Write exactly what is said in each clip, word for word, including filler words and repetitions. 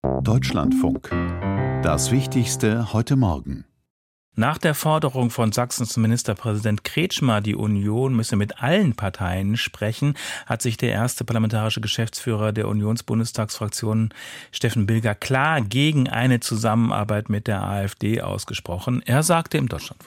Deutschlandfunk. Das Wichtigste heute Morgen. Nach der Forderung von Sachsens Ministerpräsident Kretschmer, die Union müsse mit allen Parteien sprechen, hat sich der erste parlamentarische Geschäftsführer der Unionsbundestagsfraktion, Steffen Bilger, klar gegen eine Zusammenarbeit mit der AfD ausgesprochen. Er sagte im Deutschlandfunk: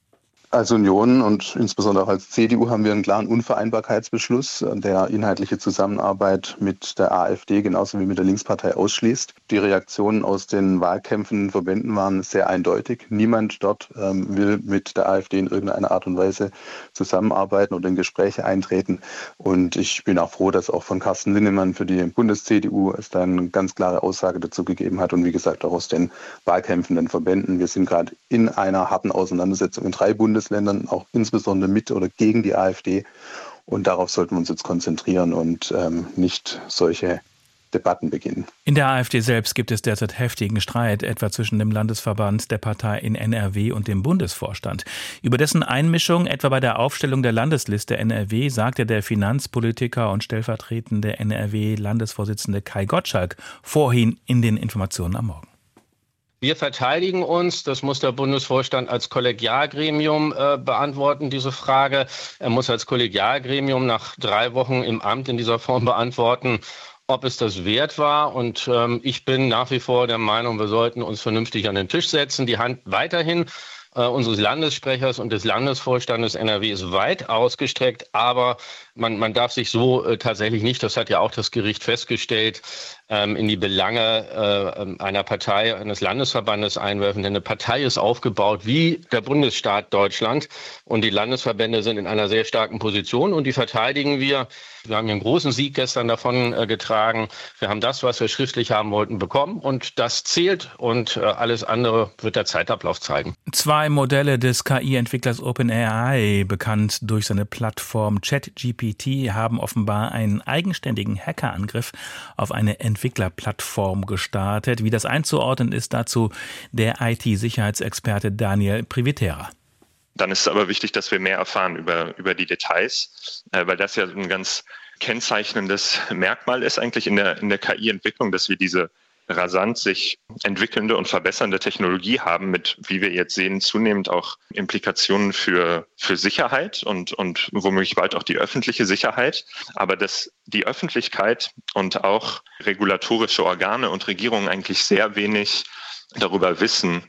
Als Union und insbesondere auch als C D U haben wir einen klaren Unvereinbarkeitsbeschluss, der inhaltliche Zusammenarbeit mit der AfD genauso wie mit der Linkspartei ausschließt. Die Reaktionen aus den wahlkämpfenden Verbänden waren sehr eindeutig. Niemand dort ähm, will mit der AfD in irgendeiner Art und Weise zusammenarbeiten oder in Gespräche eintreten. Und ich bin auch froh, dass auch von Carsten Linnemann für die Bundes-C D U es dann eine ganz klare Aussage dazu gegeben hat. Und wie gesagt auch aus den wahlkämpfenden Verbänden. Wir sind gerade in einer harten Auseinandersetzung in drei Bundesländern. Ländern, auch insbesondere mit oder gegen die AfD. Und darauf sollten wir uns jetzt konzentrieren und ähm, nicht solche Debatten beginnen. In der AfD selbst gibt es derzeit heftigen Streit, etwa zwischen dem Landesverband der Partei in N R W und dem Bundesvorstand. Über dessen Einmischung, etwa bei der Aufstellung der Landesliste N R W, sagte der Finanzpolitiker und stellvertretende N R W-Landesvorsitzende Kai Gottschalk vorhin in den Informationen am Morgen. Wir verteidigen uns, das muss der Bundesvorstand als Kollegialgremium äh, beantworten, diese Frage. Er muss als Kollegialgremium nach drei Wochen im Amt in dieser Form beantworten, ob es das wert war. Und ähm, ich bin nach wie vor der Meinung, wir sollten uns vernünftig an den Tisch setzen. Die Hand weiterhin äh, unseres Landessprechers und des Landesvorstandes N R W ist weit ausgestreckt, aber man, man darf sich so äh, tatsächlich nicht, das hat ja auch das Gericht festgestellt, ähm, in die Belange äh, einer Partei, eines Landesverbandes einwerfen. Denn eine Partei ist aufgebaut wie der Bundesstaat Deutschland und die Landesverbände sind in einer sehr starken Position und die verteidigen wir. Wir haben hier einen großen Sieg gestern davon äh, getragen. Wir haben das, was wir schriftlich haben wollten, bekommen und das zählt und äh, alles andere wird der Zeitablauf zeigen. Zwei Modelle des K I-Entwicklers OpenAI, bekannt durch seine Plattform ChatGPT, haben offenbar einen eigenständigen Hackerangriff auf eine Entwicklerplattform gestartet. Wie das einzuordnen ist, dazu der I T-Sicherheitsexperte Daniel Privitera. Dann ist es aber wichtig, dass wir mehr erfahren über, über die Details, äh, weil das ja ein ganz kennzeichnendes Merkmal ist eigentlich in der, in der K I-Entwicklung, dass wir diese rasant sich entwickelnde und verbessernde Technologie haben mit, wie wir jetzt sehen, zunehmend auch Implikationen für, für Sicherheit und, und womöglich bald auch die öffentliche Sicherheit. Aber dass die Öffentlichkeit und auch regulatorische Organe und Regierungen eigentlich sehr wenig darüber wissen,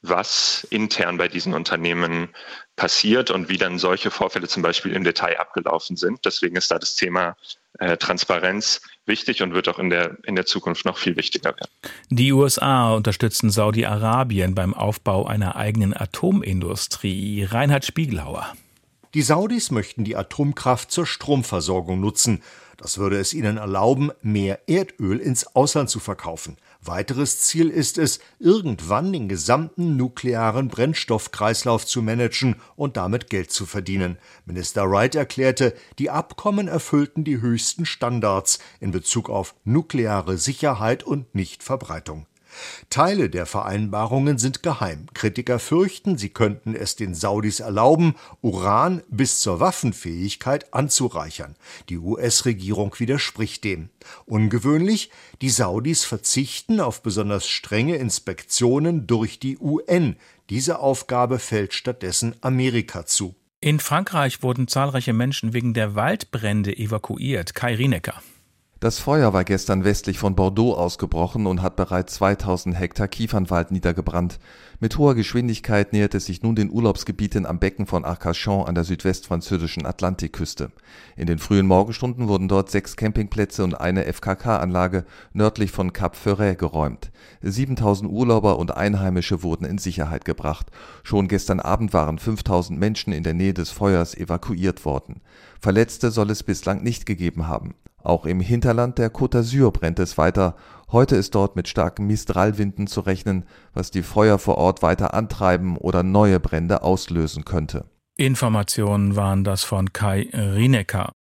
was intern bei diesen Unternehmen passiert und wie dann solche Vorfälle zum Beispiel im Detail abgelaufen sind. Deswegen ist da das Thema äh, Transparenz wichtig und wird auch in der, in der Zukunft noch viel wichtiger werden. Die U S A unterstützen Saudi-Arabien beim Aufbau einer eigenen Atomindustrie. Reinhard Spiegelhauer. Die Saudis möchten die Atomkraft zur Stromversorgung nutzen. Das würde es ihnen erlauben, mehr Erdöl ins Ausland zu verkaufen. Weiteres Ziel ist es, irgendwann den gesamten nuklearen Brennstoffkreislauf zu managen und damit Geld zu verdienen. Minister Wright erklärte, die Abkommen erfüllten die höchsten Standards in Bezug auf nukleare Sicherheit und Nichtverbreitung. Teile der Vereinbarungen sind geheim. Kritiker fürchten, sie könnten es den Saudis erlauben, Uran bis zur Waffenfähigkeit anzureichern. Die U S-Regierung widerspricht dem. Ungewöhnlich, die Saudis verzichten auf besonders strenge Inspektionen durch die U N. Diese Aufgabe fällt stattdessen Amerika zu. In Frankreich wurden zahlreiche Menschen wegen der Waldbrände evakuiert. Kai Rienecker. Das Feuer war gestern westlich von Bordeaux ausgebrochen und hat bereits zweitausend Hektar Kiefernwald niedergebrannt. Mit hoher Geschwindigkeit nähert es sich nun den Urlaubsgebieten am Becken von Arcachon an der südwestfranzösischen Atlantikküste. In den frühen Morgenstunden wurden dort sechs Campingplätze und eine F K K-Anlage nördlich von Cap Ferret geräumt. siebentausend Urlauber und Einheimische wurden in Sicherheit gebracht. Schon gestern Abend waren fünftausend Menschen in der Nähe des Feuers evakuiert worden. Verletzte soll es bislang nicht gegeben haben. Auch im Hinterland der Côte d'Azur brennt es weiter. Heute ist dort mit starken Mistralwinden zu rechnen, was die Feuer vor Ort weiter antreiben oder neue Brände auslösen könnte. Informationen waren das von Kai Rienecker.